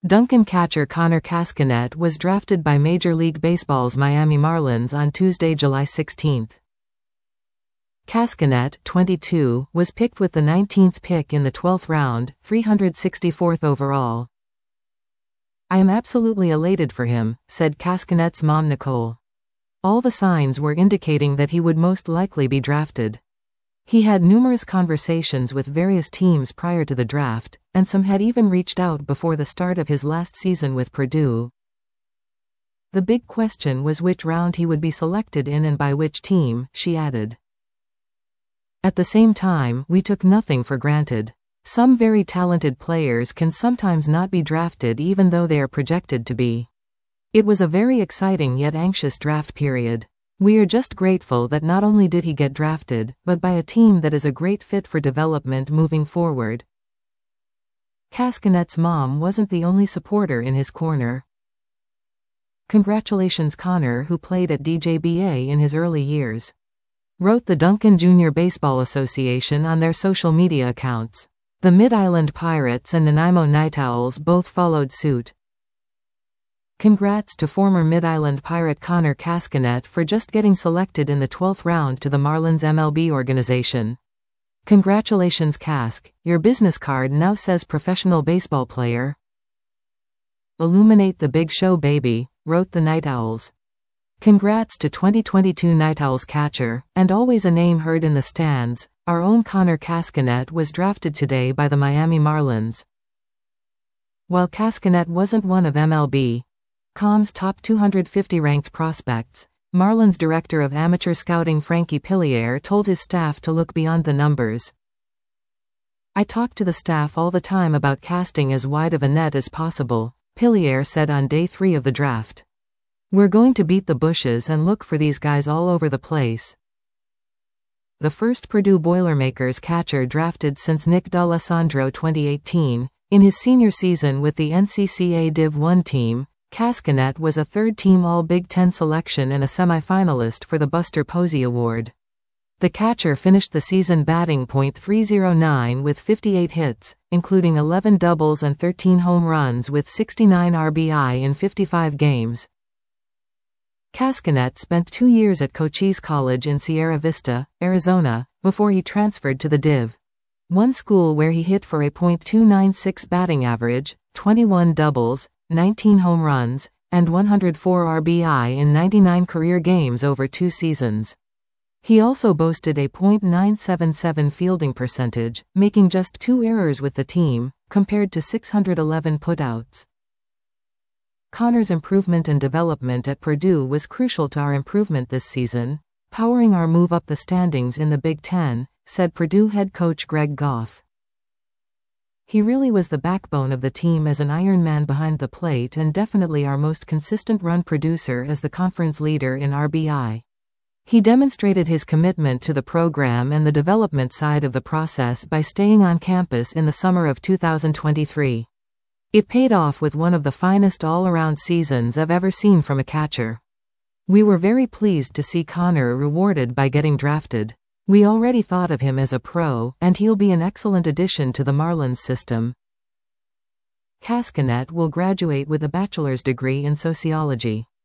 Duncan catcher Connor Casconet was drafted by Major League Baseball's Miami Marlins on Tuesday, July 16. Casconet, 22, was picked with the 19th pick in the 12th round, 364th overall. "I am absolutely elated for him," said Casconet's mom Nicole. "All the signs were indicating that he would most likely be drafted. He had numerous conversations with various teams prior to the draft, and some had even reached out before the start of his last season with Purdue. The big question was which round he would be selected in and by which team," she added. "At the same time, we took nothing for granted. Some very talented players can sometimes not be drafted even though they are projected to be. It was a very exciting yet anxious draft period. We are just grateful that not only did he get drafted, but by a team that is a great fit for development moving forward." Casconet's mom wasn't the only supporter in his corner. "Congratulations Connor, who played at DJBA in his early years," wrote the Duncan Junior Baseball Association on their social media accounts. The Mid-Island Pirates and Nanaimo Night Owls both followed suit. "Congrats to former Mid-Island Pirate Connor Casconet for just getting selected in the 12th round to the Marlins MLB organization. Congratulations Cask, your business card now says professional baseball player." "Illuminate the big show baby," wrote the Night Owls. "Congrats to 2022 Night Owls catcher, and always a name heard in the stands, our own Connor Casconet was drafted today by the Miami Marlins." While Casconet wasn't one of MLB.com's top 250 ranked prospects, Marlins director of amateur scouting Frankie Pillier told his staff to look beyond the numbers. "I talk to the staff all the time about casting as wide of a net as possible," Pillier said on day 3 of the draft. "We're going to beat the bushes and look for these guys all over the place." The first Purdue Boilermakers catcher drafted since Nick D'Alessandro 2018, in his senior season with the NCCA Div 1 team, Casconet was a third-team All-Big Ten selection and a semifinalist for the Buster Posey Award. The catcher finished the season batting .309 with 58 hits, including 11 doubles and 13 home runs with 69 RBI in 55 games. Casconet spent 2 years at Cochise College in Sierra Vista, Arizona, before he transferred to the Div 1 school where he hit for a .296 batting average, 21 doubles, 19 home runs, and 104 RBI in 99 career games over 2 seasons. He also boasted a .977 fielding percentage, making just 2 errors with the team, compared to 611 putouts. "Connor's improvement and development at Purdue was crucial to our improvement this season, powering our move up the standings in the Big Ten," said Purdue head coach Greg Goff. "He really was the backbone of the team as an Iron Man behind the plate and definitely our most consistent run producer as the conference leader in RBI. He demonstrated his commitment to the program and the development side of the process by staying on campus in the summer of 2023. It paid off with one of the finest all-around seasons I've ever seen from a catcher. We were very pleased to see Connor rewarded by getting drafted. We already thought of him as a pro, and he'll be an excellent addition to the Marlins system." Casconet will graduate with a bachelor's degree in sociology.